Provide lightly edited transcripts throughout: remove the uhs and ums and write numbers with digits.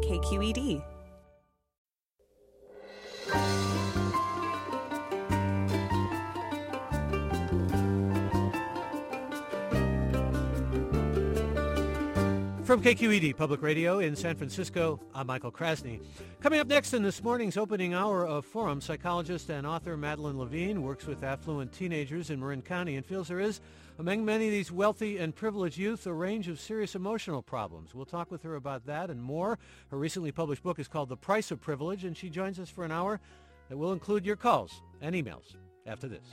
KQED. From KQED Public Radio in San Francisco, I'm Michael Krasny. Coming up next in this morning's opening hour of Forum, psychologist and author Madeline Levine works with affluent teenagers in Marin County and feels there is, among many of these wealthy and privileged youth, a range of serious emotional problems. We'll talk with her about that and more. Her recently published book is called The Price of Privilege, and she joins us for an hour that will include your calls and emails after this.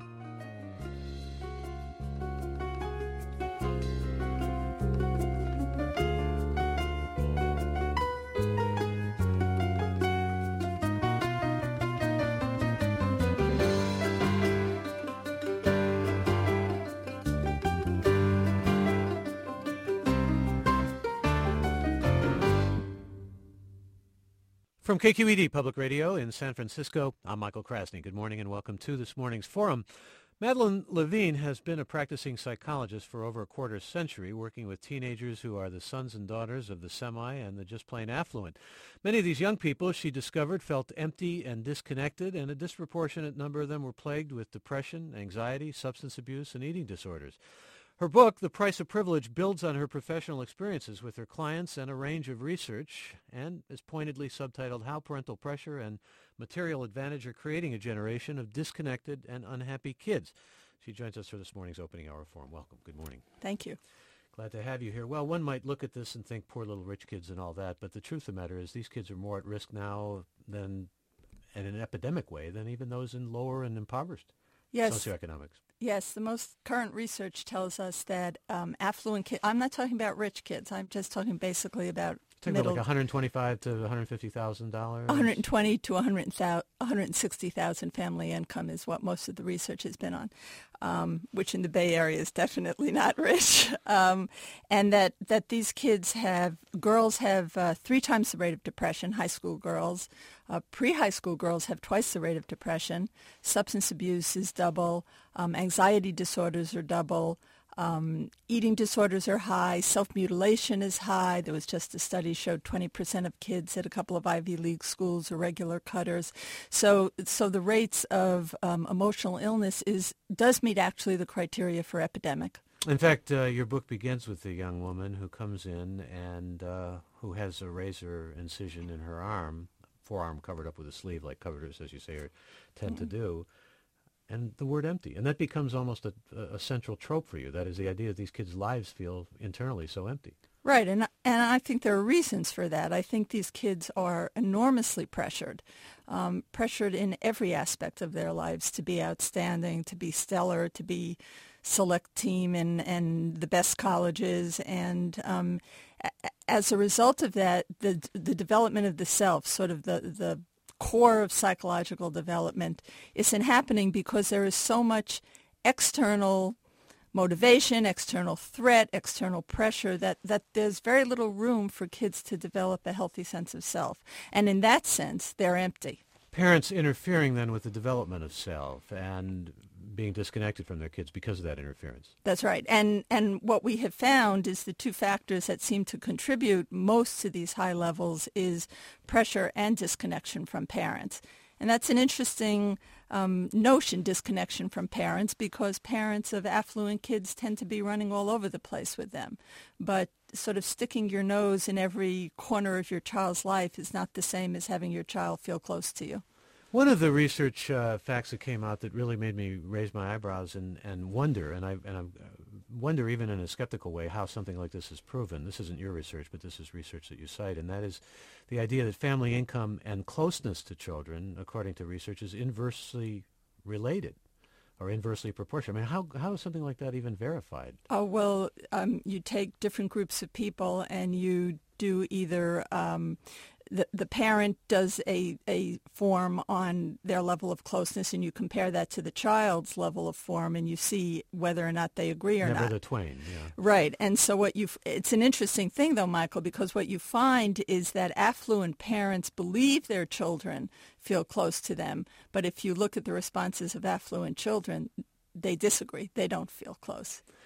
From KQED Public Radio in San Francisco, I'm Michael Krasny. Good morning and welcome to this morning's Forum. Madeline Levine has been a practicing psychologist for over a quarter century, working with teenagers who are the sons and daughters of the semi and the just plain affluent. Many of these young people, she discovered, felt empty and disconnected, and a disproportionate number of them were plagued with depression, anxiety, substance abuse, and eating disorders. Her book, The Price of Privilege, builds on her professional experiences with her clients and a range of research, and is pointedly subtitled How Parental Pressure and Material Advantage Are Creating a Generation of Disconnected and Unhappy Kids. She joins us for this morning's opening hour forum. Welcome. Good morning. Thank you. Glad to have you here. Well, one might look at this and think poor little rich kids and all that, but the truth of the matter is these kids are more at risk now than, in an epidemic way, than even those in lower and impoverished socioeconomics. Yes, the most current research tells us that affluent kids, I'm not talking about rich kids, I'm just talking basically about like $125,000 to $150,000? $120,000 to $160,000 family income is what most of the research has been on, which in the Bay Area is definitely not rich. And that these girls have 3 times the rate of depression, high school girls. Pre-high school girls have twice the rate of depression. Substance abuse is double. Anxiety disorders are double. Eating disorders are high. Self-mutilation is high. There was just a study showed 20% of kids at a couple of Ivy League schools are regular cutters. So the rates of emotional illness does meet actually the criteria for epidemic. In fact, your book begins with a young woman who comes in and who has a razor incision in her forearm covered up with a sleeve, like coveters, as you say, tend to do. And the word empty. And that becomes almost a central trope for you. That is the idea that these kids' lives feel internally so empty. Right. And I think there are reasons for that. I think these kids are enormously pressured in every aspect of their lives to be outstanding, to be stellar, to be select team and the best colleges. And as a result of that, the development of the self, sort of the core of psychological development, isn't happening because there is so much external motivation, external threat, external pressure that there's very little room for kids to develop a healthy sense of self. And in that sense, they're empty. Parents interfering then with the development of self and being disconnected from their kids because of that interference. That's right. And what we have found is the 2 factors that seem to contribute most to these high levels is pressure and disconnection from parents. And that's an interesting notion, disconnection from parents, because parents of affluent kids tend to be running all over the place with them. But sort of sticking your nose in every corner of your child's life is not the same as having your child feel close to you. One of the research facts that came out that really made me raise my eyebrows and wonder, and I wonder even in a skeptical way how something like this is proven. This isn't your research, but this is research that you cite, and that is the idea that family income and closeness to children, according to research, is inversely related or inversely proportional. I mean, how is something like that even verified? Oh, well, you take different groups of people and you do either the parent does a form on their level of closeness, and you compare that to the child's level of form, and you see whether or not they agree or not. Never the twain, yeah. Right. And so it's an interesting thing, though, Michael, because what you find is that affluent parents believe their children feel close to them, but if you look at the responses of affluent children, they disagree. They don't feel close.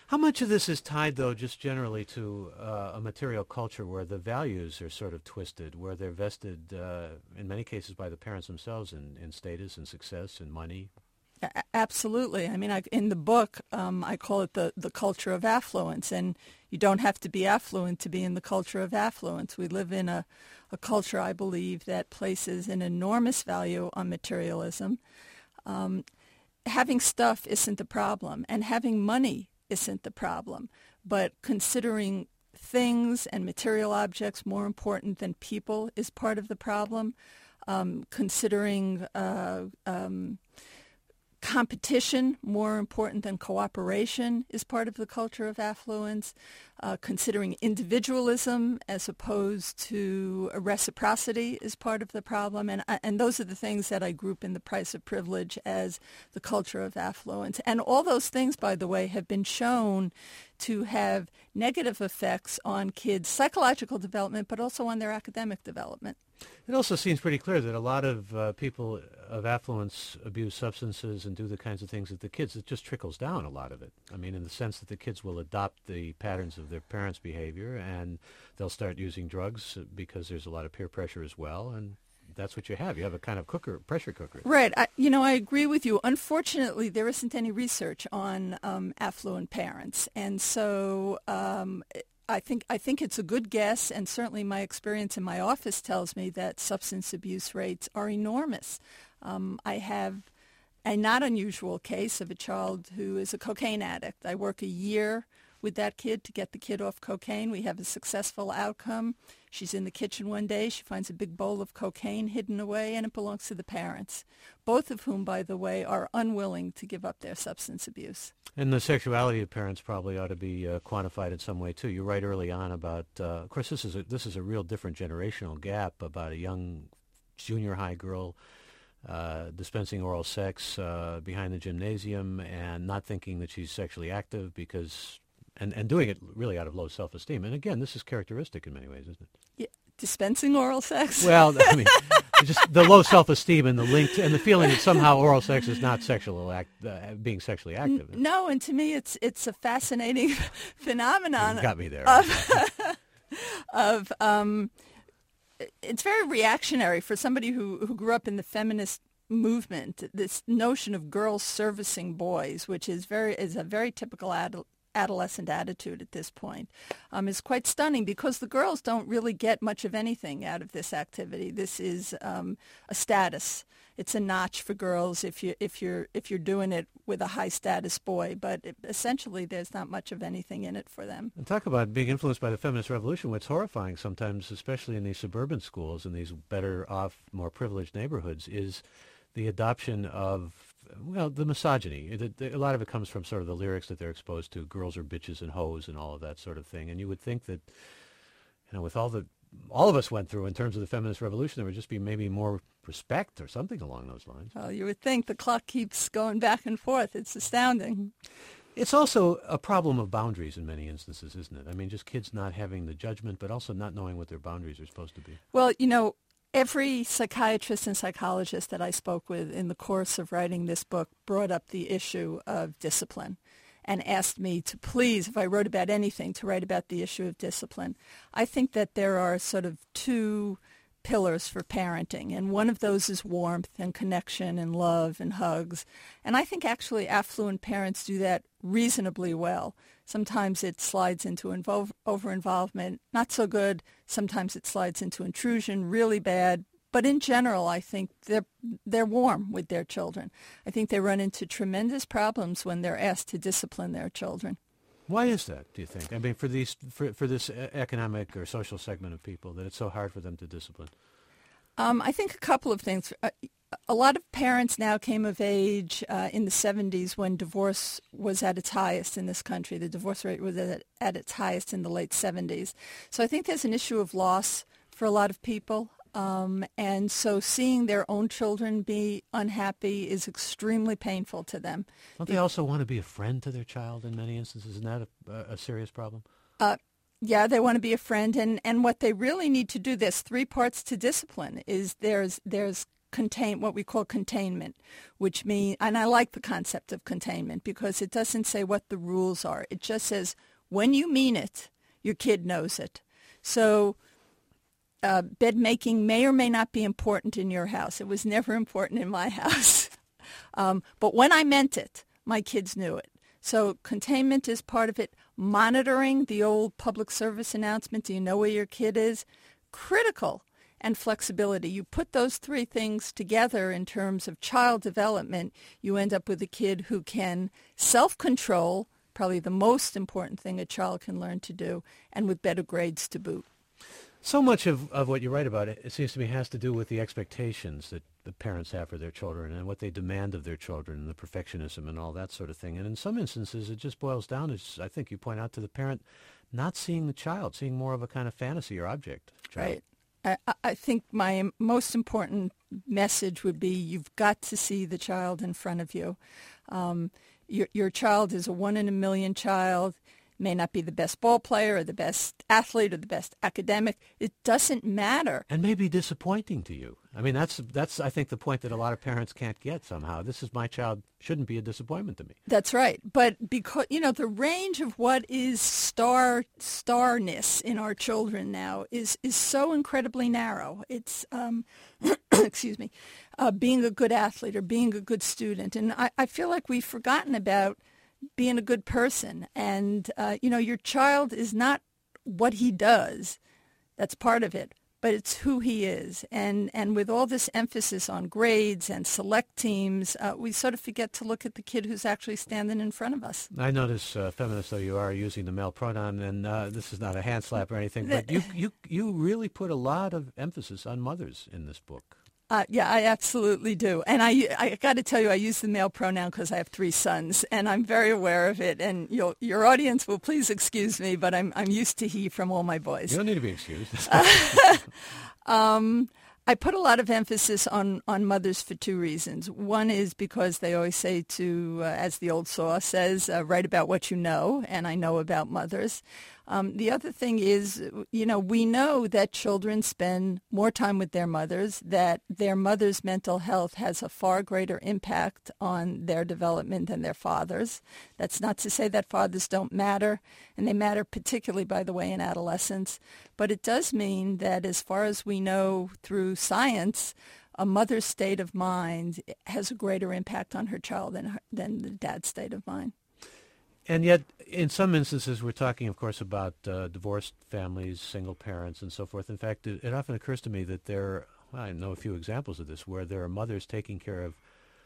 How much of this is tied, though, just generally to a material culture where the values are sort of twisted, where they're vested, in many cases, by the parents themselves in status and success and money? Absolutely. I mean, in the book, I call it the culture of affluence, and you don't have to be affluent to be in the culture of affluence. We live in a culture, I believe, that places an enormous value on materialism. Having stuff isn't the problem, and having money isn't the problem, but considering things and material objects more important than people is part of the problem. Considering competition more important than cooperation is part of the culture of affluence. Considering individualism as opposed to reciprocity is part of the problem. And those are the things that I group in The Price of Privilege as the culture of affluence. And all those things, by the way, have been shown to have negative effects on kids' psychological development, but also on their academic development. It also seems pretty clear that a lot of people of affluence abuse substances and do the kinds of things that the kids, it just trickles down, a lot of it. I mean, in the sense that the kids will adopt the patterns of their parents' behavior, and they'll start using drugs because there's a lot of peer pressure as well, and that's what you have. You have a kind of pressure cooker. Right. I agree with you. Unfortunately, there isn't any research on affluent parents, and so I think it's a good guess, and certainly my experience in my office tells me that substance abuse rates are enormous. I have a not unusual case of a child who is a cocaine addict. I work a year with that kid to get the kid off cocaine. We have a successful outcome. She's in the kitchen one day. She finds a big bowl of cocaine hidden away, and it belongs to the parents, both of whom, by the way, are unwilling to give up their substance abuse. And the sexuality of parents probably ought to be quantified in some way, too. You write early on about, of course, this is a real different generational gap, about a young junior high girl dispensing oral sex behind the gymnasium and not thinking that she's sexually active because... And doing it really out of low self-esteem. And again, this is characteristic in many ways, isn't it? Yeah. Dispensing oral sex? Well, I mean, just the low self-esteem and the link and the feeling that somehow oral sex is not being sexually active. No, and to me, it's a fascinating phenomenon. You got me there. It's very reactionary for somebody who grew up in the feminist movement. This notion of girls servicing boys, which is a very typical adolescent attitude at this point, is quite stunning because the girls don't really get much of anything out of this activity. This is a status. It's a notch for girls if you're doing it with a high status boy, but essentially there's not much of anything in it for them. And talk about being influenced by the feminist revolution. What's horrifying sometimes, especially in these suburban schools in these better off, more privileged neighborhoods, is the adoption of the misogyny. A lot of it comes from sort of the lyrics that they're exposed to. Girls are bitches and hoes and all of that sort of thing. And you would think that, with all of us went through in terms of the feminist revolution, there would just be maybe more respect or something along those lines. Well, you would think. The clock keeps going back and forth. It's astounding. It's also a problem of boundaries in many instances, isn't it? I mean, just kids not having the judgment, but also not knowing what their boundaries are supposed to be. Well, every psychiatrist and psychologist that I spoke with in the course of writing this book brought up the issue of discipline and asked me to please, if I wrote about anything, to write about the issue of discipline. I think that there are sort of two pillars for parenting, and one of those is warmth and connection and love and hugs. And I think actually affluent parents do that reasonably well. Sometimes it slides into over-involvement, not so good. Sometimes it slides into intrusion, really bad. But in general, I think they're warm with their children. I think they run into tremendous problems when they're asked to discipline their children. Why is that, do you think? I mean, for this economic or social segment of people, that it's so hard for them to discipline? I think a couple of things. A lot of parents now came of age in the 70s when divorce was at its highest in this country. The divorce rate was at its highest in the late 70s. So I think there's an issue of loss for a lot of people. And so seeing their own children be unhappy is extremely painful to them. Don't they also want to be a friend to their child in many instances? Isn't that a serious problem? Yeah, they want to be a friend. And what they really need to do, there's three parts to discipline, is there's what we call containment, which means, and I like the concept of containment because it doesn't say what the rules are. It just says when you mean it, your kid knows it. So bed making may or may not be important in your house. It was never important in my house. But when I meant it, my kids knew it. So containment is part of it. Monitoring, the old public service announcement, do you know where your kid is? Critical. And flexibility. You put those three things together in terms of child development, you end up with a kid who can self-control, probably the most important thing a child can learn to do, and with better grades to boot. So much of what you write about, it seems to me, has to do with the expectations that the parents have for their children and what they demand of their children and the perfectionism and all that sort of thing. And in some instances, it just boils down, as I think you point out, to the parent not seeing the child, seeing more of a kind of fantasy or object. Child. Right. I think my most important message would be you've got to see the child in front of you. Your child is a 1 in a million child. May not be the best ball player or the best athlete or the best academic. It doesn't matter. And may be disappointing to you. I mean, that's I think the point that a lot of parents can't get somehow. This is my child shouldn't be a disappointment to me. That's right. But because, the range of what is starness in our children now is so incredibly narrow. It's, excuse me, being a good athlete or being a good student. And I feel like we've forgotten about being a good person. And, your child is not what he does. That's part of it. But it's who he is. And with all this emphasis on grades and select teams, we sort of forget to look at the kid who's actually standing in front of us. I notice, feminist though you are, using the male pronoun, and this is not a hand slap or anything, but you really put a lot of emphasis on mothers in this book. Yeah, I absolutely do. And I got to tell you, I use the male pronoun because I have 3 sons, and I'm very aware of it. And your audience will please excuse me, but I'm used to he from all my boys. You don't need to be excused. I put a lot of emphasis on mothers for 2 reasons. One is because they always say to, as the old saw says, write about what you know, and I know about mothers. The other thing is, we know that children spend more time with their mothers, that their mother's mental health has a far greater impact on their development than their fathers. That's not to say that fathers don't matter, and they matter particularly, by the way, in adolescence. But it does mean that as far as we know through science, a mother's state of mind has a greater impact on her child than the dad's state of mind. And yet, in some instances, we're talking, of course, about divorced families, single parents, and so forth. In fact, it often occurs to me that I know a few examples of this, where there are mothers taking care of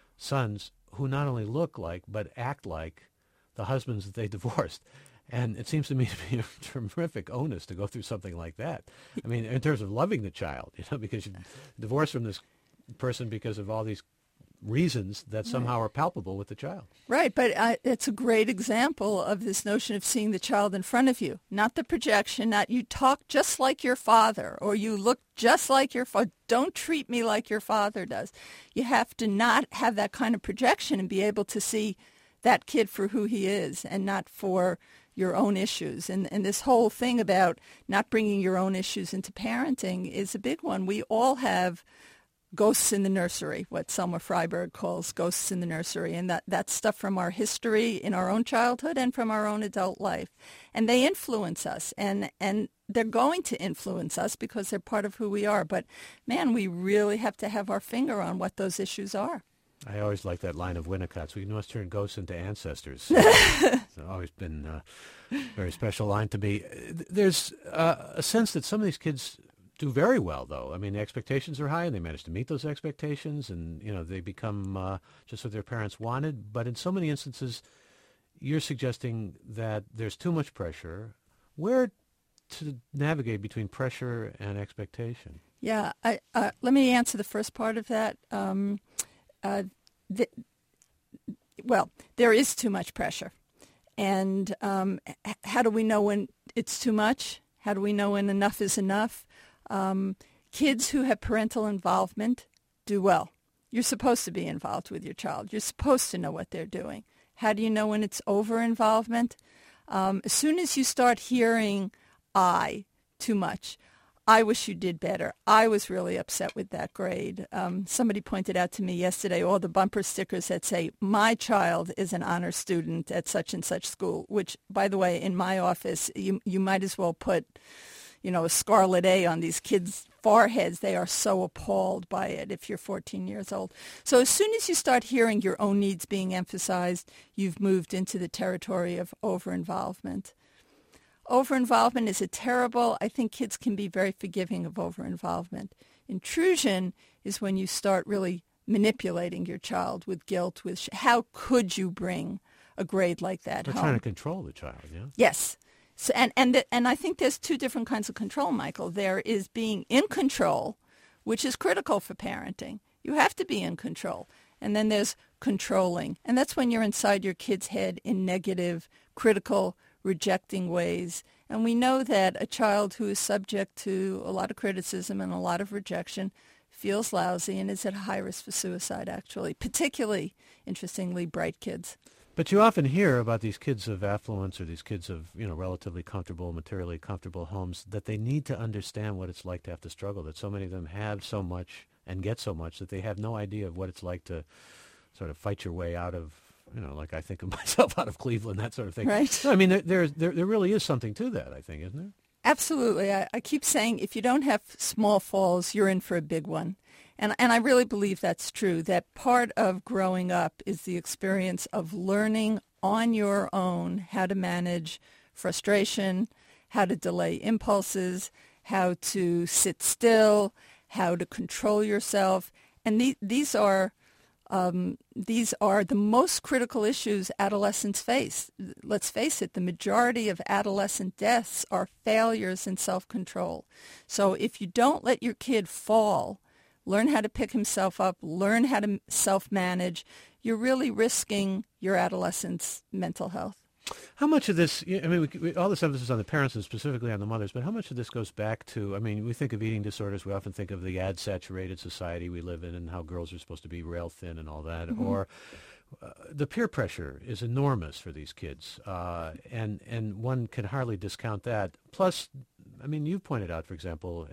sons who not only look like, but act like the husbands that they divorced. And it seems to me to be a terrific onus to go through something like that. I mean, in terms of loving the child, because you're divorced from this person because of all these reasons that somehow are palpable with the child. Right, but it's a great example of this notion of seeing the child in front of you, not the projection, not you talk just like your father or you look just like your father. Don't treat me like your father does. You have to not have that kind of projection and be able to see that kid for who he is and not for your own issues. And this whole thing about not bringing your own issues into parenting is a big one. We all have ghosts in the nursery, what Selma Freiberg calls ghosts in the nursery, and that's stuff from our history in our own childhood and from our own adult life. And they influence us, and they're going to influence us because they're part of who we are. But, man, we really have to have our finger on what those issues are. I always like that line of Winnicott's. We must turn ghosts into ancestors. It's always been a very special line to me. There's a sense that some of these kids do very well, though. I mean, the expectations are high, and they manage to meet those expectations, and, they become just what their parents wanted. But in so many instances, you're suggesting that there's too much pressure. Where to navigate between pressure and expectation? Yeah, let me answer the first part of that. There is too much pressure. And how do we know when it's too much? How do we know when enough is enough? Kids who have parental involvement do well. You're supposed to be involved with your child. You're supposed to know what they're doing. How do you know when it's over-involvement? As soon as you start hearing too much, I wish you did better. I was really upset with that grade. Somebody pointed out to me yesterday all the bumper stickers that say, my child is an honor student at such and such school, which, by the way, in my office, you might as well put, a scarlet A on these kids' foreheads. They are so appalled by it if you're 14 years old. So as soon as you start hearing your own needs being emphasized, you've moved into the territory of over-involvement. Over-involvement is I think kids can be very forgiving of over-involvement. Intrusion is when you start really manipulating your child with guilt, with how could you bring a grade like that home? They're trying to control the child, yeah? Yes. So, and I think there's two different kinds of control, Michael. There is being in control, which is critical for parenting. You have to be in control. And then there's controlling. And that's when you're inside your kid's head in negative, critical, rejecting ways. And we know that a child who is subject to a lot of criticism and a lot of rejection feels lousy and is at high risk for suicide, actually, particularly, interestingly, bright kids. But you often hear about these kids of affluence or these kids of, relatively comfortable, materially comfortable homes, that they need to understand what it's like to have to struggle, that so many of them have so much and get so much that they have no idea of what it's like to sort of fight your way out of, like I think of myself out of Cleveland, that sort of thing. Right. I mean, there really is something to that, I think, isn't there? Absolutely. I keep saying if you don't have small falls, you're in for a big one. And I really believe that's true, that part of growing up is the experience of learning on your own how to manage frustration, how to delay impulses, how to sit still, how to control yourself. And these are the most critical issues adolescents face. Let's face it, the majority of adolescent deaths are failures in self-control. So if you don't let your kid fall, learn how to pick himself up, learn how to self-manage, you're really risking your adolescent's mental health. How much of this, all this emphasis on the parents and specifically on the mothers, but how much of this goes back to, we think of eating disorders, we often think of the ad-saturated society we live in and how girls are supposed to be rail thin and all that, mm-hmm. or the peer pressure is enormous for these kids, and one can hardly discount that. Plus, you've pointed out, for example,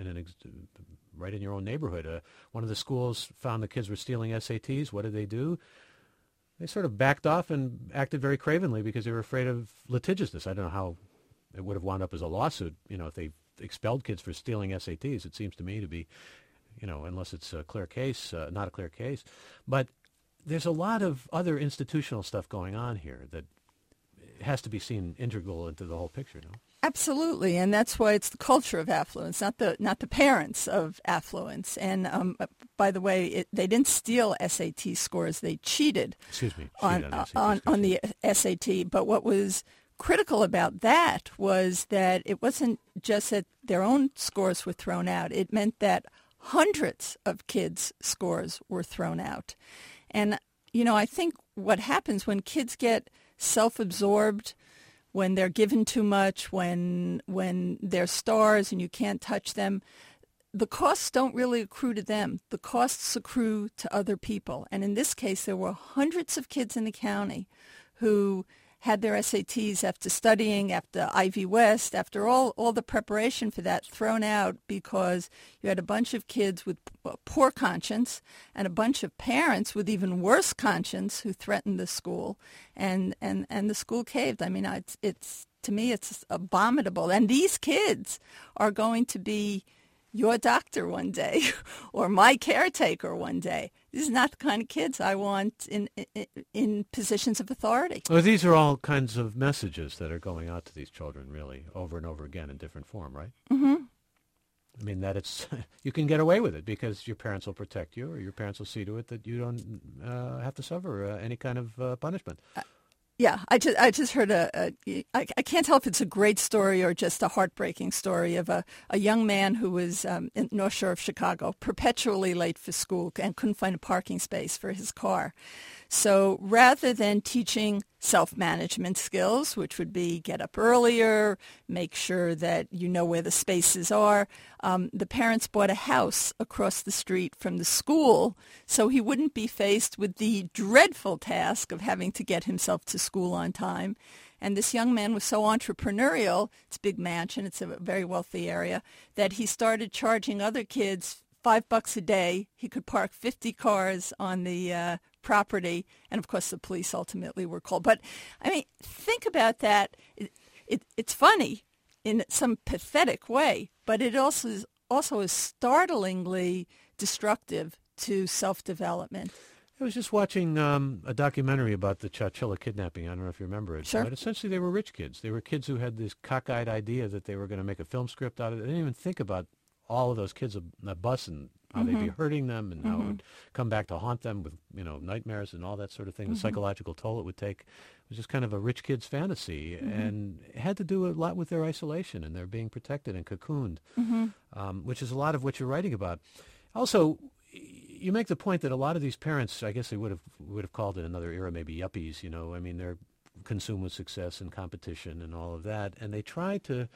right in your own neighborhood, one of the schools found the kids were stealing SATs. What did they do? They sort of backed off and acted very cravenly because they were afraid of litigiousness. I don't know how it would have wound up as a lawsuit, if they expelled kids for stealing SATs. It seems to me to be, unless it's a clear case, not a clear case. But there's a lot of other institutional stuff going on here that has to be seen integral into the whole picture, no? Absolutely, and that's why it's the culture of affluence, not the parents of affluence. And by the way, they didn't steal SAT scores; they cheated. On the SAT. But what was critical about that was that it wasn't just that their own scores were thrown out; it meant that hundreds of kids' scores were thrown out. And I think what happens when kids get self-absorbed, when they're given too much, when they're stars and you can't touch them, the costs don't really accrue to them. The costs accrue to other people. And in this case, there were hundreds of kids in the county who had their SATs after studying, after Ivy West, after all the preparation for that thrown out because you had a bunch of kids with poor conscience and a bunch of parents with even worse conscience who threatened the school, and the school caved. It's to me, it's abominable. And these kids are going to be your doctor one day or my caretaker one day. This is not the kind of kids I want in positions of authority. Well, these are all kinds of messages that are going out to these children, really, over and over again in different form, right? Mm-hmm. That it's you can get away with it because your parents will protect you, or your parents will see to it that you don't have to suffer any kind of punishment. Yeah, I just heard I can't tell if it's a great story or just a heartbreaking story of a young man who was in North Shore of Chicago, perpetually late for school and couldn't find a parking space for his car. So rather than teaching self-management skills, which would be get up earlier, make sure that you know where the spaces are, the parents bought a house across the street from the school so he wouldn't be faced with the dreadful task of having to get himself to school on time. And this young man was so entrepreneurial, it's a big mansion, it's a very wealthy area, that he started charging other kids $5 a day. He could park 50 cars on the property, and of course the police ultimately were called. But I mean, think about that. It's funny in some pathetic way, but it also is startlingly destructive to self-development. I was just watching a documentary about the Chowchilla kidnapping. I don't know if you remember it. Sure. But essentially, they were rich kids. They were kids who had this cockeyed idea that they were going to make a film script out of it. They didn't even think about all of those kids on the bus and how they'd be hurting them and how it would come back to haunt them with, nightmares and all that sort of thing, the psychological toll it would take. It was just kind of a rich kid's fantasy, and it had to do a lot with their isolation and their being protected and cocooned, which is a lot of what you're writing about. Also, you make the point that a lot of these parents, I guess they would have called it another era, maybe yuppies, I mean, they're consumed with success and competition and all of that, and they try to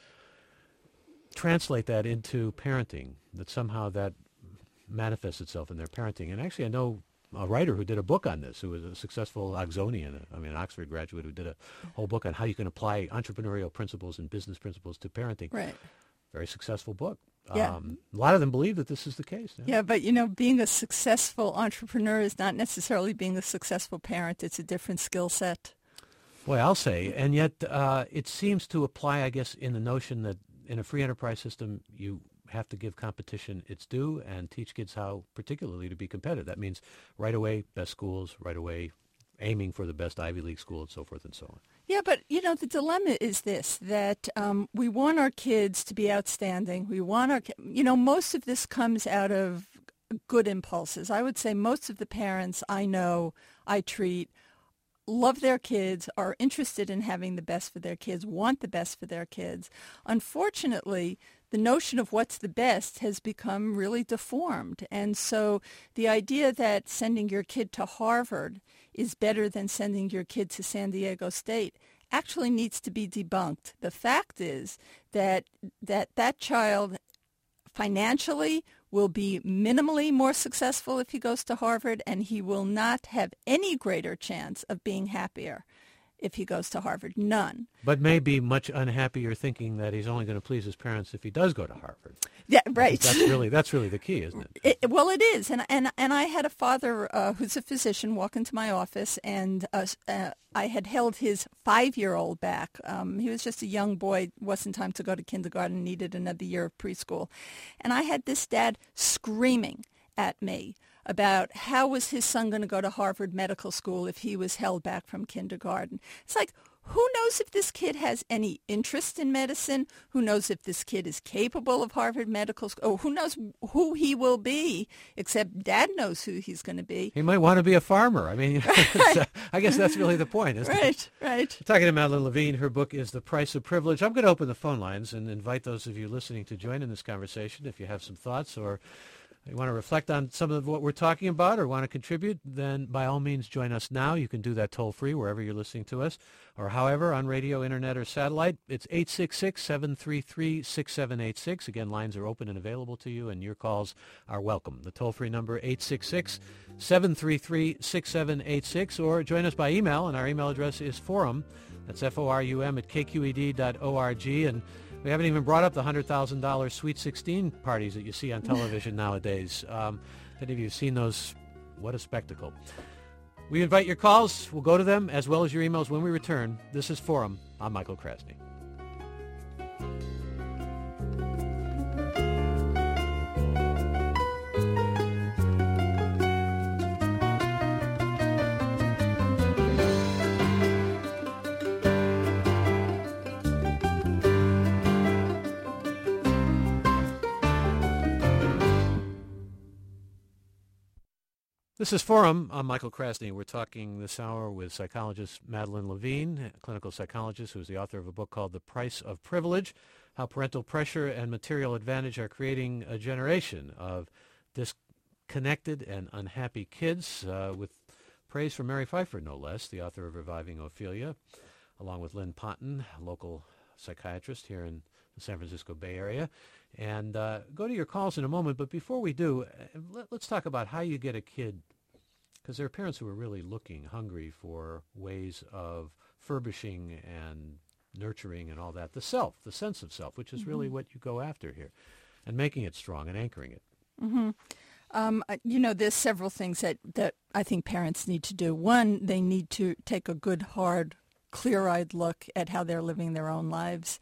translate that into parenting, that somehow that manifests itself in their parenting. And actually, I know a writer who did a book on this, who was a successful Oxonian, an Oxford graduate who did a whole book on how you can apply entrepreneurial principles and business principles to parenting. Right. Very successful book. Yeah. A lot of them believe that this is the case. Yeah, but being a successful entrepreneur is not necessarily being a successful parent. It's a different skill set. Boy, I'll say. And yet it seems to apply, I guess, in the notion that in a free enterprise system, you have to give competition its due and teach kids how particularly to be competitive. That means right away, best schools, right away, aiming for the best Ivy League school and so forth and so on. Yeah, but, the dilemma is this, that we want our kids to be outstanding. We want most of this comes out of good impulses. I would say most of the parents I know, I treat, love their kids, are interested in having the best for their kids, want the best for their kids. Unfortunately, the notion of what's the best has become really deformed. And so the idea that sending your kid to Harvard is better than sending your kid to San Diego State actually needs to be debunked. The fact is that child financially will be minimally more successful if he goes to Harvard, and he will not have any greater chance of being happier if he goes to Harvard. None. But may be much unhappier thinking that he's only going to please his parents if he does go to Harvard. Yeah, right. That's really the key, isn't it? Well, it is. And I had a father who's a physician walk into my office, and I had held his 5-year-old back. He was just a young boy, wasn't time to go to kindergarten, needed another year of preschool. And I had this dad screaming at me about how was his son going to go to Harvard Medical School if he was held back from kindergarten. It's like, who knows if this kid has any interest in medicine? Who knows if this kid is capable of Harvard Medical School? Or who knows who he will be, except Dad knows who he's going to be. He might want to be a farmer. I mean, I guess that's really the point, isn't it? Right. We're talking to Madeline Levine. Her book is The Price of Privilege. I'm going to open the phone lines and invite those of you listening to join in this conversation. If you have some thoughts or you want to reflect on some of what we're talking about or want to contribute, then by all means join us now. You can do that toll-free wherever you're listening to us, or however, on radio, internet, or satellite. It's 866-733-6786. Again, lines are open and available to you, and your calls are welcome. The toll-free number, 866-733-6786, or join us by email, and our email address is forum, that's F-O-R-U-M, at kqed.org, and we haven't even brought up the $100,000 Sweet 16 parties that you see on television nowadays. If any of you have seen those, what a spectacle. We invite your calls. We'll go to them as well as your emails when we return. This is Forum. I'm Michael Krasny. This is Forum. I'm Michael Krasny. We're talking this hour with psychologist Madeline Levine, a clinical psychologist who is the author of a book called The Price of Privilege, How Parental Pressure and Material Advantage Are Creating a Generation of Disconnected and Unhappy Kids, with praise from Mary Pfeiffer, no less, the author of Reviving Ophelia, along with Lynn Ponton, a local psychiatrist here in the San Francisco Bay Area. And go to your calls in a moment, but before we do, let's talk about how you get a kid, because there are parents who are really hungry for ways of furbishing and nurturing and all that, the self, the sense of self, which is really what you go after here, and making it strong and anchoring it. There's several things that I think parents need to do. One, they need to take a good, hard, clear-eyed look at how they're living their own lives.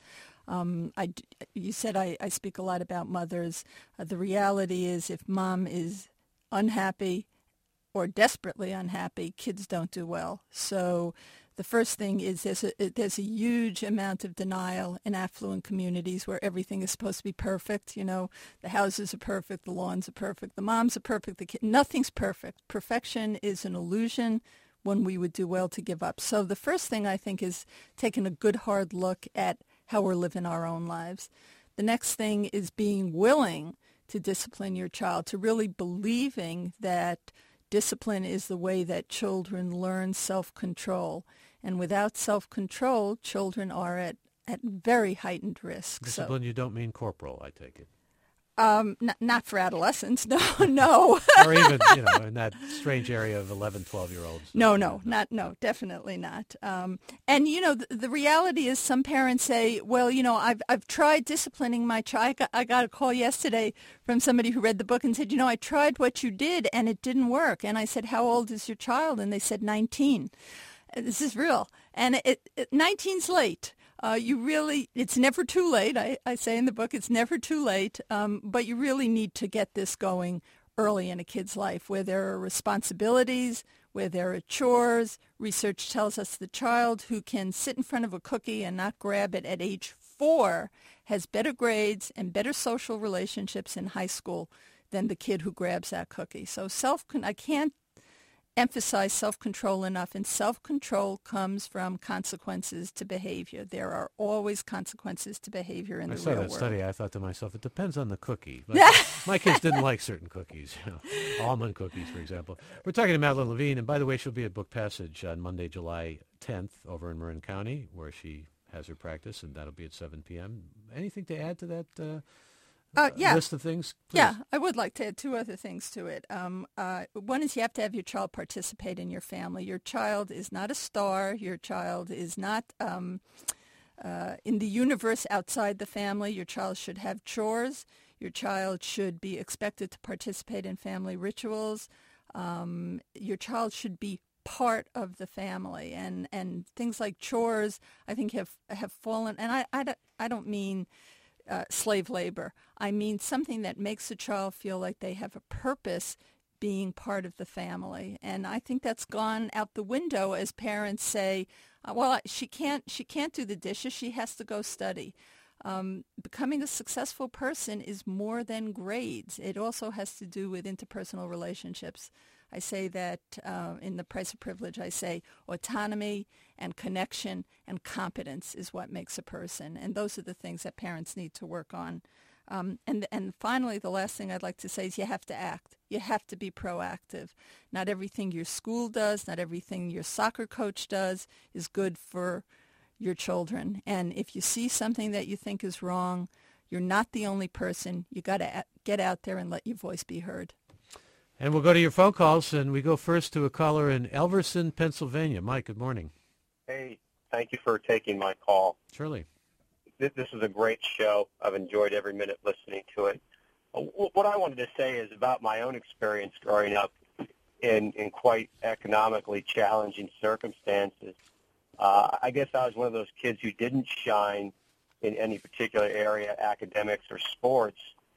You said I speak a lot about mothers. The reality is if mom is unhappy or desperately unhappy, kids don't do well. So the first thing is there's a huge amount of denial in affluent communities where everything is supposed to be perfect. You know, the houses are perfect, the lawns are perfect, the moms are perfect, nothing's perfect. Perfection is an illusion when we would do well to give up. So the first thing I think is taking a good hard look at how we're living our own lives. The next thing is being willing to discipline your child, to really believing that discipline is the way that children learn self-control. And without self-control, children are at very heightened risk. Discipline, you don't mean corporal, I take it. Not for adolescents, no. Or even, in that strange area of 11, 12-year-olds. No, definitely not. And, the reality is some parents say, well, I've tried disciplining my child. I got a call yesterday from somebody who read the book and said, I tried what you did and it didn't work. And I said, how old is your child? And they said 19. This is real. And 19's late. It's never too late. I say in the book, it's never too late, but you really need to get this going early in a kid's life where there are responsibilities, where there are chores. Research tells us the child who can sit in front of a cookie and not grab it at age 4 has better grades and better social relationships in high school than the kid who grabs that cookie. So I can't emphasize self-control enough, and self-control comes from consequences to behavior. There are always consequences to behavior in the real world. I saw that study. I thought to myself, it depends on the cookie. But my kids didn't like certain cookies, almond cookies, for example. We're talking to Madeline Levine, and by the way, she'll be at Book Passage on Monday, July 10th over in Marin County, where she has her practice, and that'll be at 7 p.m. Anything to add to that list of things, please? Yeah, I would like to add 2 other things to it. One is you have to have your child participate in your family. Your child is not a star. Your child is not in the universe outside the family. Your child should have chores. Your child should be expected to participate in family rituals. Your child should be part of the family. And things like chores, I think, have fallen. And I don't mean slave labor. I mean something that makes a child feel like they have a purpose being part of the family. And I think that's gone out the window as parents say, she can't do the dishes. She has to go study. Becoming a successful person is more than grades. It also has to do with interpersonal relationships. I say that in The Price of Privilege, I say autonomy and connection and competence is what makes a person. And those are the things that parents need to work on. And finally, the last thing I'd like to say is you have to act. You have to be proactive. Not everything your school does, not everything your soccer coach does is good for your children. And if you see something that you think is wrong, you're not the only person. You got to get out there and let your voice be heard. And we'll go to your phone calls, and we go first to a caller in Elverson, Pennsylvania. Mike, good morning. Hey, thank you for taking my call. Surely. This is a great show. I've enjoyed every minute listening to it. What I wanted to say is about my own experience growing up in quite economically challenging circumstances. I guess I was one of those kids who didn't shine in any particular area, academics or sports,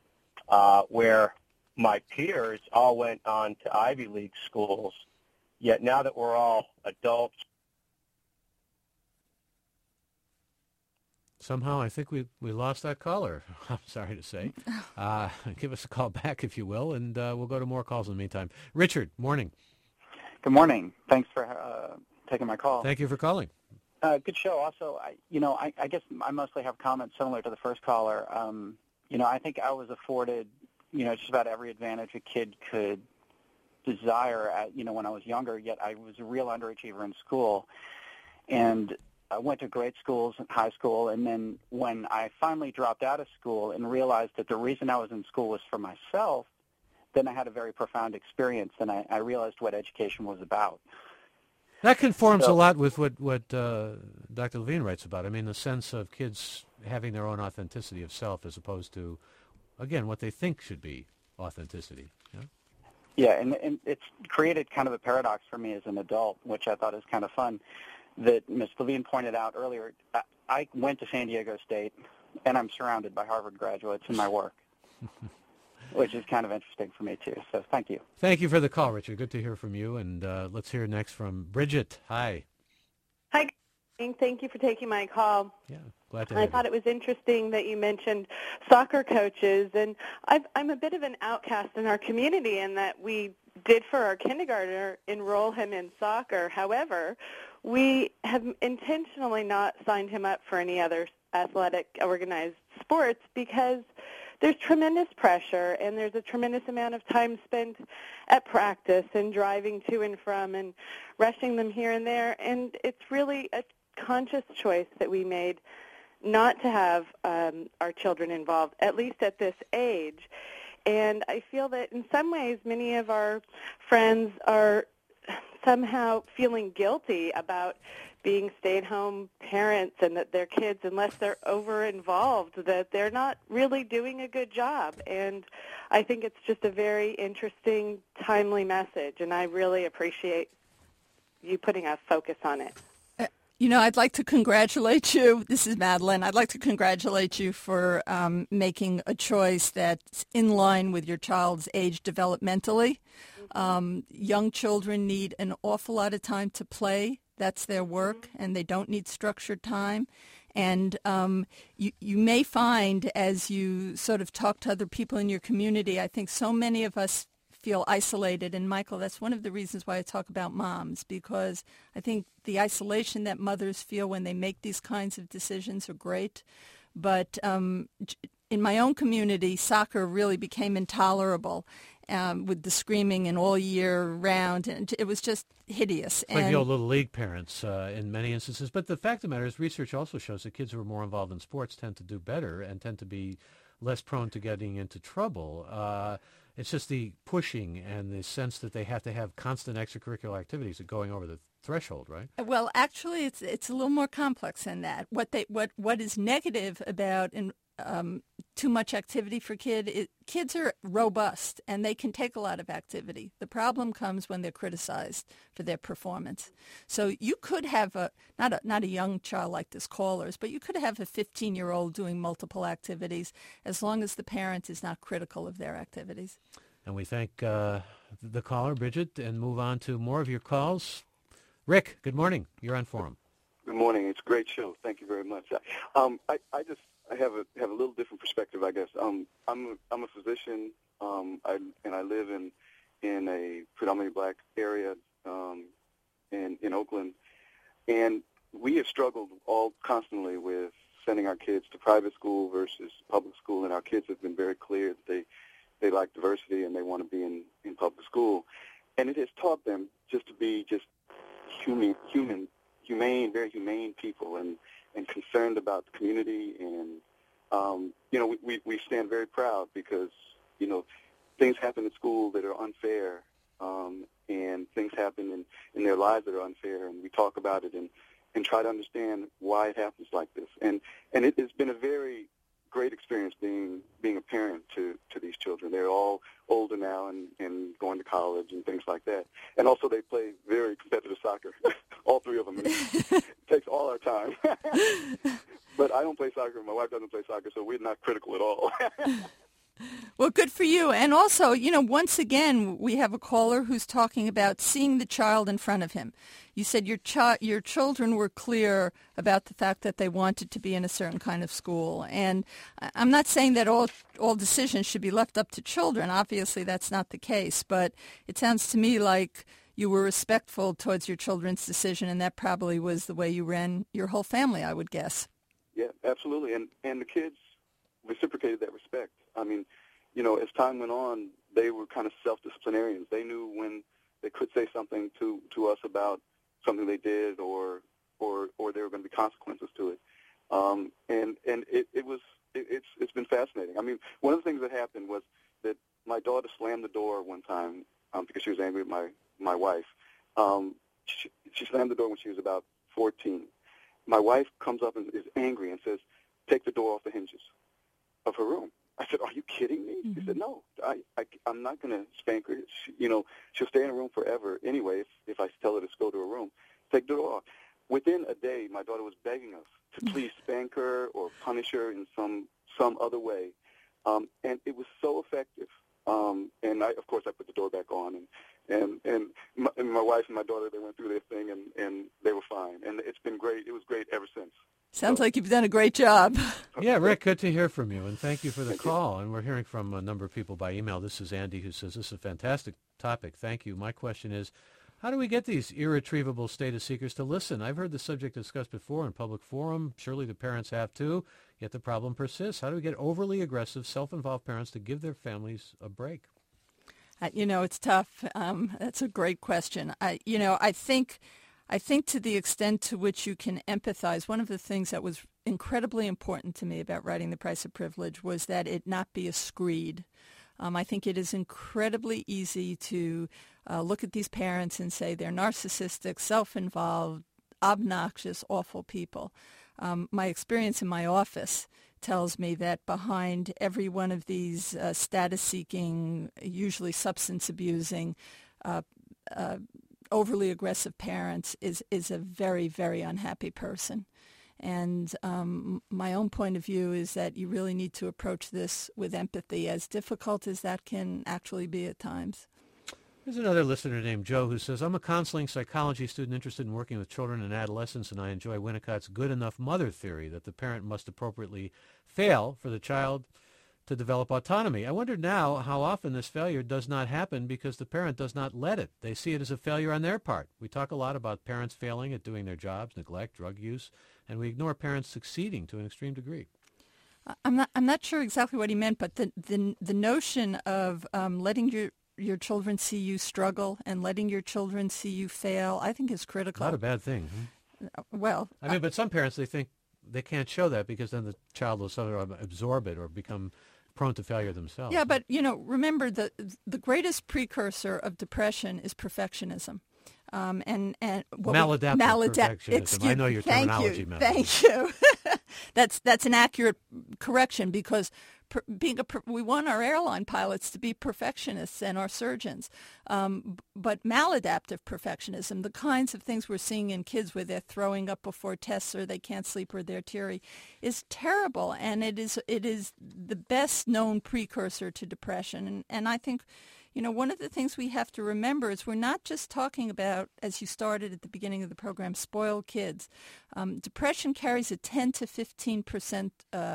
where my peers all went on to Ivy League schools, yet now that we're all adults. Somehow I think we lost that caller, I'm sorry to say. Give us a call back, if you will, and we'll go to more calls in the meantime. Richard, morning. Good morning. Thanks for taking my call. Thank you for calling. Good show. Also, I guess I mostly have comments similar to the first caller. I think I was afforded just about every advantage a kid could desire when I was younger, yet I was a real underachiever in school. And I went to great schools in high school, and then when I finally dropped out of school and realized that the reason I was in school was for myself, then I had a very profound experience, and I realized what education was about. That conforms a lot with what Dr. Levine writes about. I mean, the sense of kids having their own authenticity of self as opposed to, again, what they think should be authenticity. Yeah, yeah, and it's created kind of a paradox for me as an adult, which I thought is kind of fun, that Ms. Levine pointed out earlier. I went to San Diego State, and I'm surrounded by Harvard graduates in my work, which is kind of interesting for me, too. So thank you. Thank you for the call, Richard. Good to hear from you. And let's hear next from Bridget. Hi. Hi. Thank you for taking my call. Yeah, glad to have you. I thought it was interesting that you mentioned soccer coaches, and I'm a bit of an outcast in our community in that we did for our kindergartner enroll him in soccer. However, we have intentionally not signed him up for any other athletic organized sports because there's tremendous pressure and there's a tremendous amount of time spent at practice and driving to and from and rushing them here and there, and it's really a conscious choice that we made not to have our children involved, at least at this age. And I feel that in some ways many of our friends are somehow feeling guilty about being stay-at-home parents and that their kids, unless they're over-involved, that they're not really doing a good job. And I think it's just a very interesting, timely message, and I really appreciate you putting a focus on it. You know, I'd like to congratulate you. This is Madeline. I'd like to congratulate you for making a choice that's in line with your child's age developmentally. Young children need an awful lot of time to play. That's their work, and they don't need structured time. And you may find, as you sort of talk to other people in your community, I think so many of us feel isolated. And, Michael, that's one of the reasons why I talk about moms, because I think the isolation that mothers feel when they make these kinds of decisions are great. But in my own community, soccer really became intolerable with the screaming and all year round, and it was just hideous. Like the old Little League parents in many instances. But the fact of the matter is research also shows that kids who are more involved in sports tend to do better and tend to be less prone to getting into trouble. It's just the pushing and the sense that they have to have constant extracurricular activities of going over the threshold, right? Well, actually, it's a little more complex than that. What is negative about too much activity for kids are robust and they can take a lot of activity. The problem comes when they're criticized for their performance. So you could have not a young child like this caller's, but you could have a 15-year-old doing multiple activities as long as the parent is not critical of their activities. And we thank the caller, Bridget, and move on to more of your calls. Rick, good morning. You're on Forum. Good morning. It's a great show. Thank you very much. I have a little different perspective, I guess. I'm a physician, and I live in a predominantly black area in Oakland, and we have struggled constantly with sending our kids to private school versus public school, and our kids have been very clear that they like diversity and they want to be in public school, and it has taught them just to be just humane, very humane people, and concerned about the community, and we stand very proud because things happen at school that are unfair, and things happen in their lives that are unfair, and we talk about it and try to understand why it happens like this, and it has been a very great experience being a parent to these children. They're all older now and going to college and things like that, and also they play very competitive soccer. All three of them. And it takes all our time. But I don't play soccer. My wife doesn't play soccer, so we're not critical at all. Well, good for you. And also, once again, we have a caller who's talking about seeing the child in front of him. You said your children were clear about the fact that they wanted to be in a certain kind of school. And I'm not saying that all decisions should be left up to children. Obviously, that's not the case. But it sounds to me like you were respectful towards your children's decision, and that probably was the way you ran your whole family, I would guess. Yeah, absolutely. And the kids reciprocated that respect. I mean, as time went on, they were kind of self-disciplinarians. They knew when they could say something to us about something they did, or there were going to be consequences to it. And it's been fascinating. I mean, one of the things that happened was that my daughter slammed the door one time because she was angry at my wife. she slammed the door when she was about 14. My wife comes up and is angry and says, "Take the door off the hinges of her room." I said, "Are you kidding me?" She said, "No, I'm not going to spank her. She'll stay in a room forever anyway if I tell her to go to a room. Take the door off." Within a day, my daughter was begging us to please spank her or punish her in some other way, and it was so effective. And of course, I put the door back on, and my wife and my daughter, they went through their thing, and they were fine. And it's been great. It was great ever since. Sounds like you've done a great job. Yeah, Rick, good to hear from you, and thank you for the call. And we're hearing from a number of people by email. This is Andy, who says, "This is a fantastic topic. Thank you. My question is, how do we get these irretrievable status seekers to listen? I've heard the subject discussed before in public forum. Surely the parents have too, yet the problem persists. How do we get overly aggressive, self-involved parents to give their families a break?" It's tough. That's a great question. I think to the extent to which you can empathize, one of the things that was incredibly important to me about writing The Price of Privilege was that it not be a screed. I think it is incredibly easy to look at these parents and say they're narcissistic, self-involved, obnoxious, awful people. My experience in my office tells me that behind every one of these status-seeking, usually substance-abusing, overly aggressive parents is a very, very unhappy person. And my own point of view is that you really need to approach this with empathy, as difficult as that can actually be at times. There's another listener named Joe who says, "I'm a counseling psychology student interested in working with children and adolescents, and I enjoy Winnicott's good enough mother theory that the parent must appropriately fail for the child to develop autonomy. I wonder now how often this failure does not happen because the parent does not let it. They see it as a failure on their part. We talk a lot about parents failing at doing their jobs, neglect, drug use, and we ignore parents succeeding to an extreme degree." I'm not sure exactly what he meant, but the notion of letting your children see you struggle and letting your children see you fail, I think is critical. Not a bad thing. Well, but some parents, they think they can't show that because then the child will sort of absorb it or become prone to failure themselves. Yeah, but remember the greatest precursor of depression is perfectionism. Maladaptive perfectionism. I know your terminology, Thank you. That's an accurate correction because we want our airline pilots to be perfectionists and our surgeons. But maladaptive perfectionism, the kinds of things we're seeing in kids where they're throwing up before tests or they can't sleep or they're teary, is terrible. And it is the best known precursor to depression. And I think, one of the things we have to remember is we're not just talking about, as you started at the beginning of the program, spoiled kids. Depression carries a 10 to 15%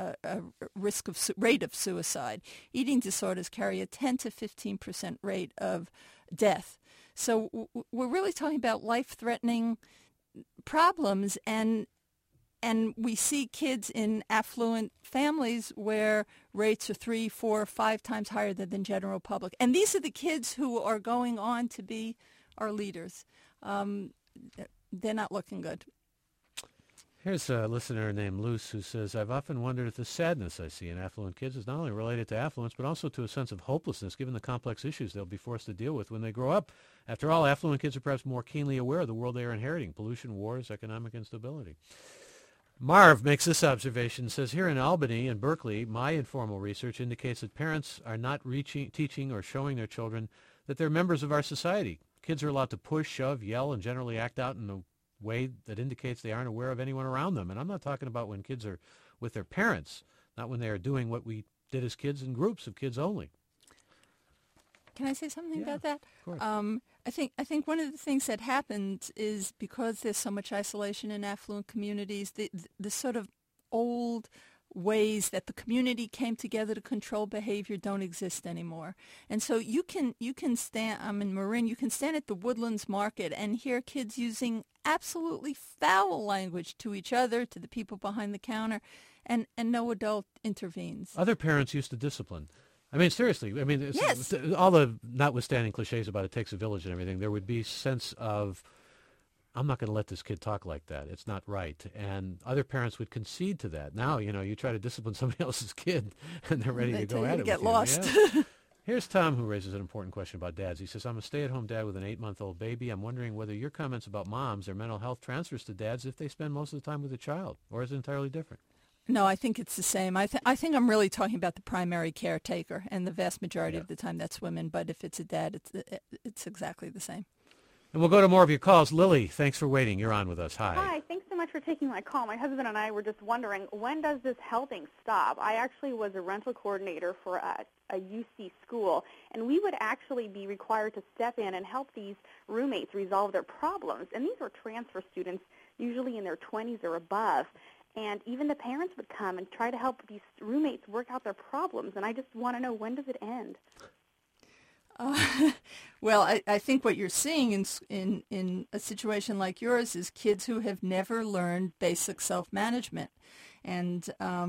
rate of suicide. Eating disorders carry a 10 to 15% rate of death. So we're really talking about life-threatening problems, and we see kids in affluent families where rates are 3, 4, 5 times higher than the general public. And these are the kids who are going on to be our leaders. They're not looking good. Here's a listener named Luce who says, "I've often wondered if the sadness I see in affluent kids is not only related to affluence, but also to a sense of hopelessness given the complex issues they'll be forced to deal with when they grow up. After all, affluent kids are perhaps more keenly aware of the world they are inheriting, pollution, wars, economic instability." Marv makes this observation, says, "Here in Albany and Berkeley, my informal research indicates that parents are not teaching or showing their children that they're members of our society. Kids are allowed to push, shove, yell, and generally act out in a way that indicates they aren't aware of anyone around them." And I'm not talking about when kids are with their parents, not when they are doing what we did as kids in groups of kids only. Can I say something about that? Of course. I think one of the things that happens is because there's so much isolation in affluent communities, the sort of old ways that the community came together to control behavior don't exist anymore. And so you can stand, I'm in Marin, you can stand at the Woodlands Market and hear kids using absolutely foul language to each other, to the people behind the counter, and no adult intervenes. Other parents used to discipline. I mean, seriously. I mean, yes. All the notwithstanding cliches about it takes a village and everything, there would be sense of, I'm not going to let this kid talk like that. It's not right. And other parents would concede to that. Now, you try to discipline somebody else's kid, and they're ready to go at it. Get with lost. You. Yeah. Here's Tom, who raises an important question about dads. He says, I'm a stay-at-home dad with an 8-month-old baby. I'm wondering whether your comments about moms or mental health transfers to dads if they spend most of the time with the child, or is it entirely different? No, I think it's the same. I think I'm really talking about the primary caretaker, and the vast majority of the time that's women. But if it's a dad, it's exactly the same. And we'll go to more of your calls. Lily, thanks for waiting. You're on with us. Hi. Hi, thanks so much for taking my call. My husband and I were just wondering, when does this helping stop? I actually was a rental coordinator for a UC school, and we would actually be required to step in and help these roommates resolve their problems. And these were transfer students, usually in their 20s or above. And even the parents would come and try to help these roommates work out their problems. And I just want to know, when does it end? Well, I think what you're seeing in a situation like yours is kids who have never learned basic self-management. And,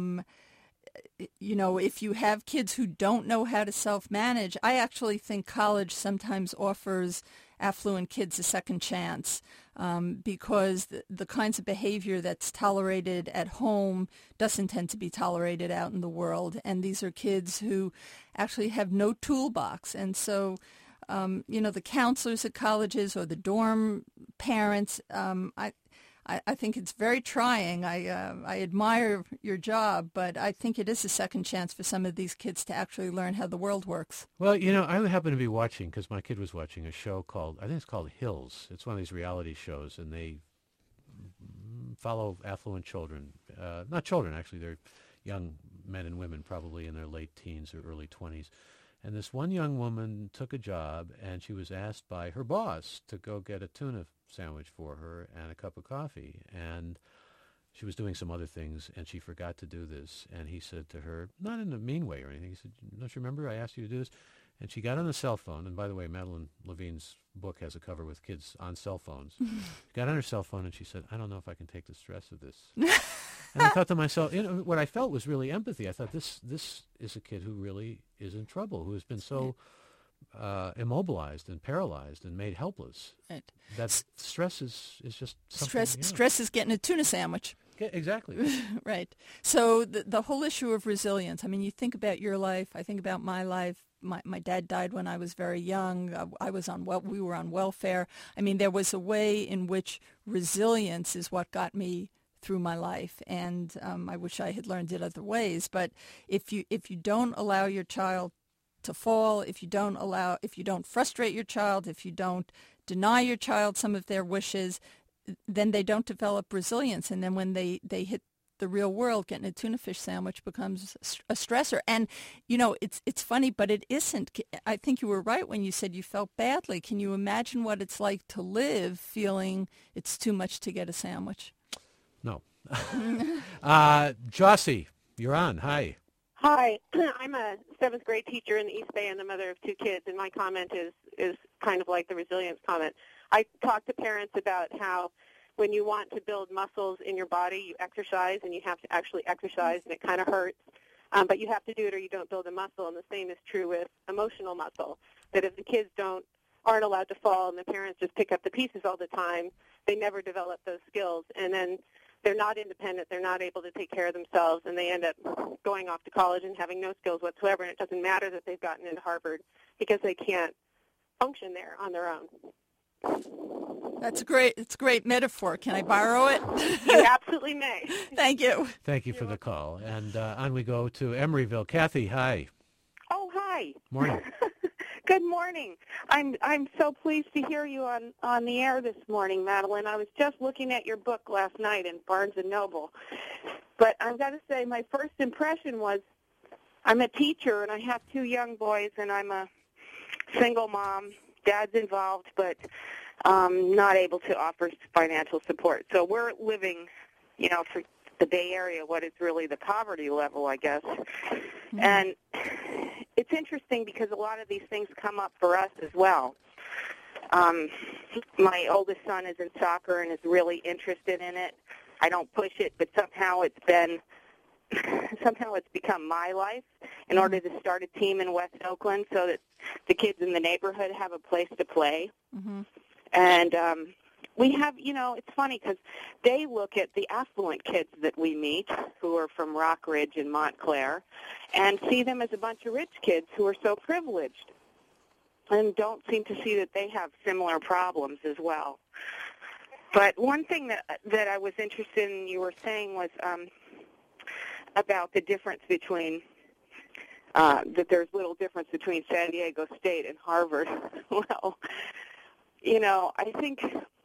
if you have kids who don't know how to self-manage, I actually think college sometimes offers affluent kids a second chance because the kinds of behavior that's tolerated at home doesn't tend to be tolerated out in the world. And these are kids who actually have no toolbox. And so, the counselors at colleges or the dorm parents, I think it's very trying. I admire your job, but I think it is a second chance for some of these kids to actually learn how the world works. Well, I happen to be watching, because my kid was watching a show I think it's called Hills. It's one of these reality shows, and they follow affluent children. Not children, actually. They're young men and women, probably in their late teens or early 20s. And this one young woman took a job, and she was asked by her boss to go get a tuna sandwich for her and a cup of coffee. And she was doing some other things, and she forgot to do this. And he said to her, not in a mean way or anything, he said, don't you remember I asked you to do this? And she got on the cell phone. And by the way, Madeline Levine's book has a cover with kids on cell phones. She got on her cell phone, and she said, I don't know if I can take the stress of this. And I thought to myself, what I felt was really empathy. I thought, this is a kid who really is in trouble, who has been so immobilized and paralyzed and made helpless. Right. That stress is just something. Stress is getting a tuna sandwich. Yeah, exactly. Right. So the whole issue of resilience, I mean, you think about your life, I think about my life. My dad died when I was very young. We were on welfare. I mean, there was a way in which resilience is what got me through my life, and I wish I had learned it other ways. But if you don't allow your child to fall, if you don't frustrate your child, if you don't deny your child some of their wishes, then they don't develop resilience. And then when they hit the real world, getting a tuna fish sandwich becomes a stressor. And, it's funny, but it isn't. I think you were right when you said you felt badly. Can you imagine what it's like to live feeling it's too much to get a sandwich? No. Jossie, you're on. Hi. Hi. I'm a 7th grade teacher in the East Bay and the mother of 2 kids, and my comment is kind of like the resilience comment. I talk to parents about how when you want to build muscles in your body, you exercise, and you have to actually exercise, and it kind of hurts. But you have to do it or you don't build a muscle, and the same is true with emotional muscle, that if the kids aren't allowed to fall and the parents just pick up the pieces all the time, they never develop those skills. And then they're not independent, they're not able to take care of themselves, and they end up going off to college and having no skills whatsoever, and it doesn't matter that they've gotten into Harvard because they can't function there on their own. It's a great metaphor. Can I borrow it? You absolutely may. Thank you. Thank you for the call. And on we go to Emeryville. Kathy, hi. Oh, hi. Morning. Good morning. I'm so pleased to hear you on the air this morning, Madeline. I was just looking at your book last night in Barnes & Noble. But I've got to say, my first impression was I'm a teacher, and I have 2 young boys, and I'm a single mom. Dad's involved, but not able to offer financial support. So we're living, for the Bay Area, what is really the poverty level, I guess. Mm-hmm. And it's interesting because a lot of these things come up for us as well. My oldest son is in soccer and is really interested in it. I don't push it, but somehow it's become my life in order to start a team in West Oakland so that the kids in the neighborhood have a place to play. Mm-hmm. And we have, it's funny because they look at the affluent kids that we meet who are from Rock Ridge and Montclair and see them as a bunch of rich kids who are so privileged and don't seem to see that they have similar problems as well. But one thing that I was interested in you were saying was about the difference between that there's little difference between San Diego State and Harvard. Well, I think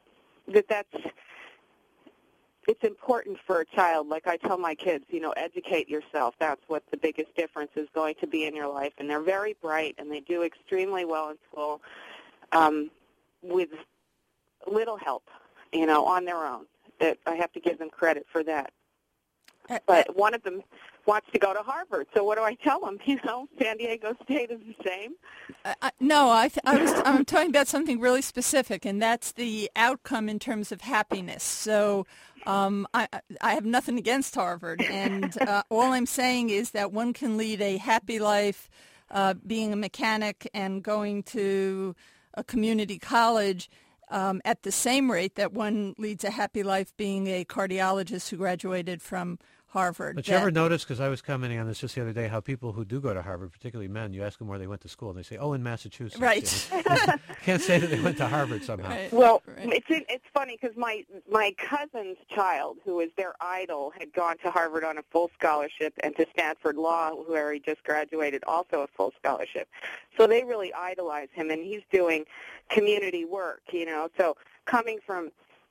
it's important for a child. Like I tell my kids, educate yourself. That's what the biggest difference is going to be in your life. And they're very bright, and they do extremely well in school with little help, on their own. That I have to give them credit for that. But one of them wants to go to Harvard. So what do I tell them? San Diego State is the same. No, I'm talking about something really specific, and that's the outcome in terms of happiness. So I have nothing against Harvard, and all I'm saying is that one can lead a happy life being a mechanic and going to a community college at the same rate that one leads a happy life being a cardiologist who graduated from Harvard. But you ever notice, because I was commenting on this just the other day, how people who do go to Harvard, particularly men, you ask them where they went to school, and they say, in Massachusetts. Right. Can't say that they went to Harvard somehow. Right. Well, it's funny because my cousin's child, who is their idol, had gone to Harvard on a full scholarship, and to Stanford Law, where he just graduated, also a full scholarship. So they really idolize him, and he's doing community work, So coming from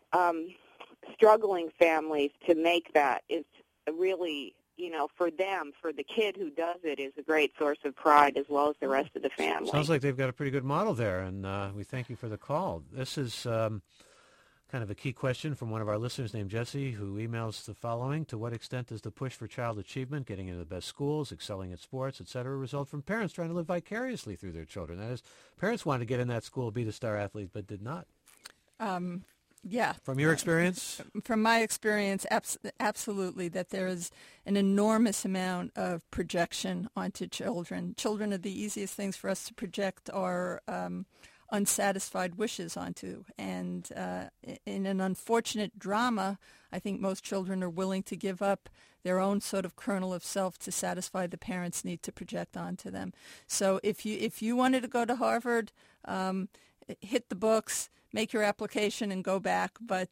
struggling families to make that is really, for them, for the kid who does it, is a great source of pride as well as the rest of the family. Sounds like they've got a pretty good model there, and we thank you for the call. This is kind of a key question from one of our listeners named Jesse, who emails the following: to what extent does the push for child achievement, getting into the best schools, excelling at sports, etc., result from parents trying to live vicariously through their children? That is, parents wanted to get in that school, be the star athlete, but did not. Yeah. From your experience? From my experience, absolutely, that there is an enormous amount of projection onto children. Children are the easiest things for us to project our unsatisfied wishes onto. And in an unfortunate drama, I think most children are willing to give up their own sort of kernel of self to satisfy the parents' need to project onto them. So if you wanted to go to Harvard, hit the books, make your application, and go back. But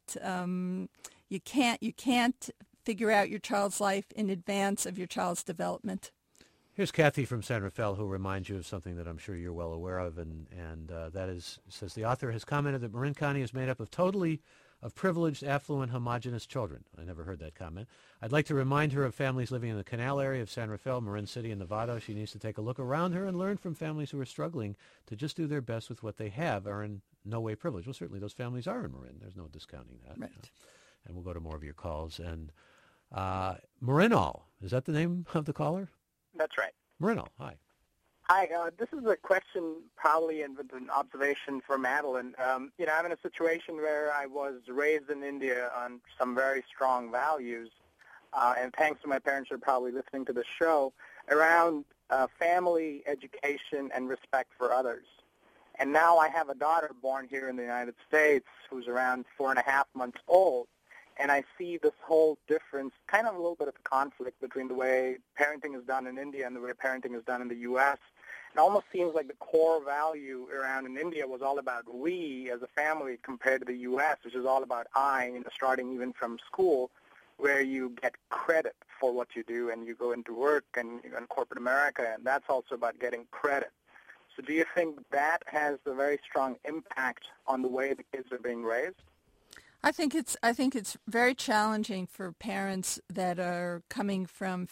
you can't figure out your child's life in advance of your child's development. Here's Kathy from San Rafael, who reminds you of something that I'm sure you're well aware of, and that is, says the author has commented that Marin County is made up of privileged, affluent, homogenous children. I never heard that comment. I'd like to remind her of families living in the canal area of San Rafael, Marin City, and Novato. She needs to take a look around her and learn from families who are struggling to just do their best with what they have, are in no way privileged. Well, certainly those families are in Marin. There's no discounting that. Right. And we'll go to more of your calls. And Marinol, is that the name of the caller? That's right. Marinol, hi. Hi, this is a question probably with an observation for Madeline. I'm in a situation where I was raised in India on some very strong values, and thanks to my parents who are probably listening to the show, around family, education, and respect for others. And now I have a daughter born here in the United States who's around 4.5 months old, and I see this whole difference, kind of a little bit of a conflict between the way parenting is done in India and the way parenting is done in the U.S. It almost seems like the core value around in India was all about we as a family compared to the U.S., which is all about I, starting even from school, where you get credit for what you do and you go into work and in corporate America, and that's also about getting credit. So do you think that has a very strong impact on the way the kids are being raised? I think it's very challenging for parents that are coming from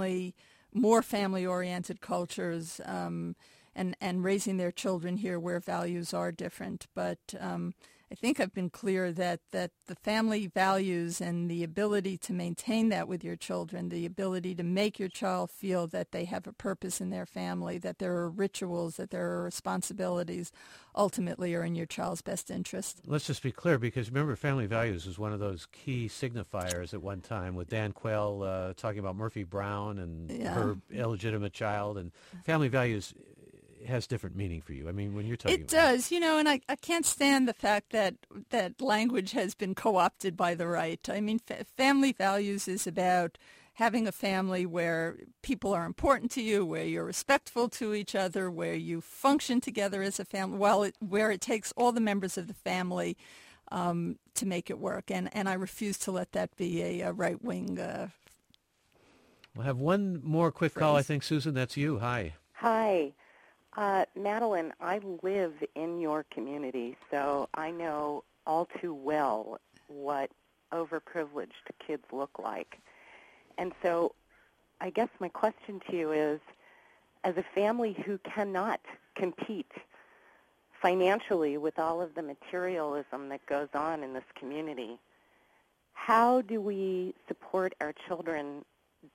more family-oriented cultures, and raising their children here where values are different. But I think I've been clear that the family values and the ability to maintain that with your children, the ability to make your child feel that they have a purpose in their family, that there are rituals, that there are responsibilities, ultimately are in your child's best interest. Let's just be clear, because remember, family values was one of those key signifiers at one time, with Dan Quayle talking about Murphy Brown and her illegitimate child. And family values has different meaning for you. I mean, when you're talking It does, and I can't stand the fact that language has been co-opted by the right. I mean, family values is about having a family where people are important to you, where you're respectful to each other, where you function together as a family, where it takes all the members of the family to make it work. And I refuse to let that be a right-wing We'll have one more quick call, I think. Susan, that's you. Hi. Hi. Madeline, I live in your community, so I know all too well what overprivileged kids look like. And so I guess my question to you is, as a family who cannot compete financially with all of the materialism that goes on in this community, how do we support our children?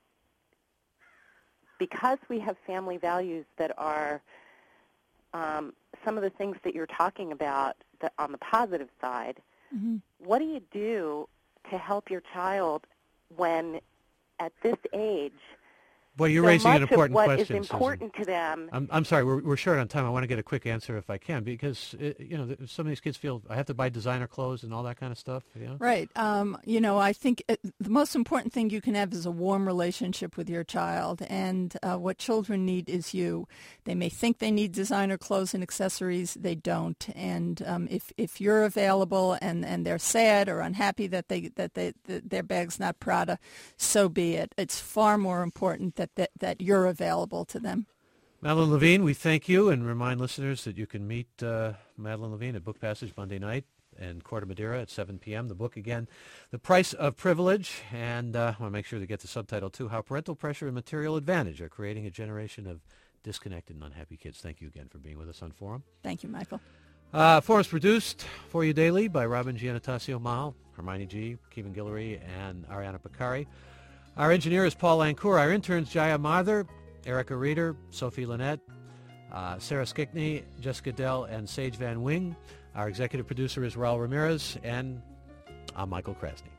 Because we have family values that are some of the things that you're talking about on the positive side, what do you do to help your child when at this age, well, you're raising an important what question, is important Susan. to them? I'm sorry, we're short on time. I want to get a quick answer if I can, because some of these kids feel I have to buy designer clothes and all that kind of stuff. Right. I think the most important thing you can have is a warm relationship with your child, and what children need is you. They may think they need designer clothes and accessories. They don't. And if you're available and they're sad or unhappy that their bag's not Prada, so be it. It's far more important that you're available to them. Madeline Levine, we thank you and remind listeners that you can meet Madeline Levine at Book Passage Monday night in Corte Madera at 7 p.m. The book, again, The Price of Privilege, and I want to make sure to get the subtitle, too, How Parental Pressure and Material Advantage Are Creating a Generation of Disconnected and Unhappy Kids. Thank you again for being with us on Forum. Thank you, Michael. Forum's produced for you daily by Robin Giannatasio Mahal, Hermione G., Kevin Guillory, and Ariana Picari. Our engineer is Paul Lancour. Our interns, Jaya Mather, Erica Reeder, Sophie Lynette, Sarah Skickney, Jessica Dell, and Sage Van Wing. Our executive producer is Raul Ramirez, and I'm Michael Krasny.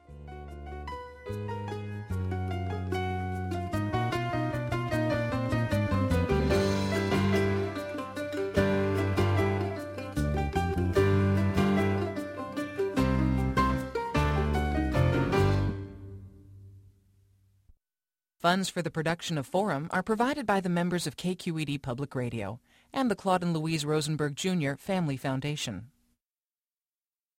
Funds for the production of Forum are provided by the members of KQED Public Radio and the Claude and Louise Rosenberg Jr. Family Foundation.